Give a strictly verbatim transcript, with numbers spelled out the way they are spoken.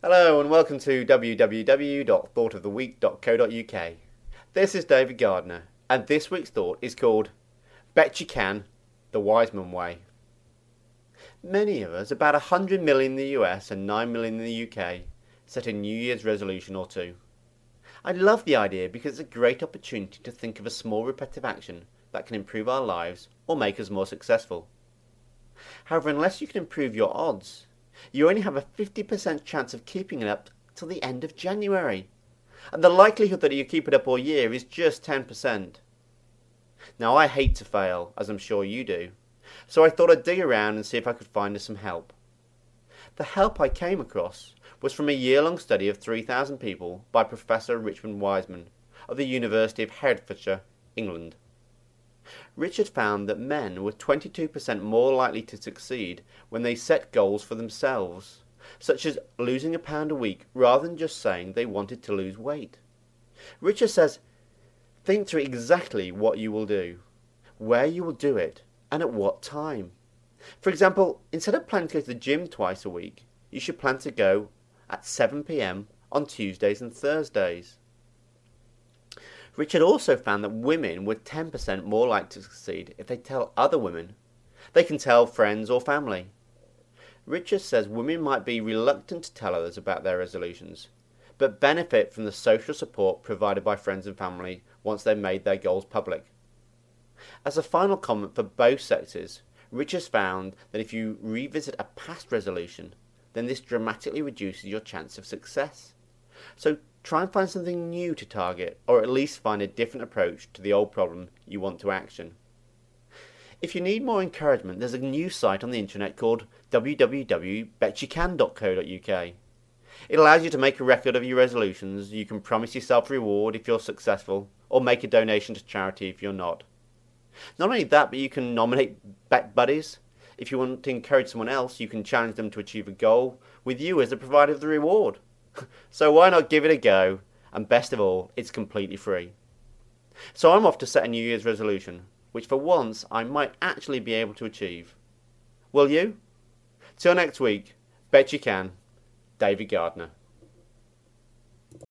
Hello and welcome to w w w dot thought of the week dot co dot u k. This is David Gardner, and this week's thought is called Bet You Can, the Wiseman Way. Many of us, about one hundred million in the U S and nine million in the U K, set a New Year's resolution or two. I love the idea because it's a great opportunity to think of a small repetitive action that can improve our lives or make us more successful. However, unless you can improve your odds, you only have a fifty percent chance of keeping it up till the end of January, and the likelihood that you keep it up all year is just ten percent. Now, I hate to fail, as I'm sure you do, so I thought I'd dig around and see if I could find us some help. The help I came across was from a year-long study of three thousand people by Professor Richard Wiseman of the University of Hertfordshire, England. Richard found that men were twenty-two percent more likely to succeed when they set goals for themselves, such as losing a pound a week rather than just saying they wanted to lose weight. Richard says, think through exactly what you will do, where you will do it, and at what time. For example, instead of planning to go to the gym twice a week, you should plan to go at seven p m on Tuesdays and Thursdays. Richard also found that women were ten percent more likely to succeed if they tell other women. They can tell friends or family. Richard says women might be reluctant to tell others about their resolutions, but benefit from the social support provided by friends and family once they've made their goals public. As a final comment for both sexes, Richard found that if you revisit a past resolution, then this dramatically reduces your chance of success. So try and find something new to target, or at least find a different approach to the old problem you want to action. If you need more encouragement, there's a new site on the internet called w w w dot bet you can dot co dot u k. It allows you to make a record of your resolutions. You can promise yourself a reward if you're successful, or make a donation to charity if you're not. Not only that, but you can nominate bet buddies. If you want to encourage someone else, you can challenge them to achieve a goal with you as the provider of the reward. So why not give it a go? And best of all, it's completely free. So I'm off to set a New Year's resolution, which for once I might actually be able to achieve. Will you? Till next week, bet you can. David Gardner.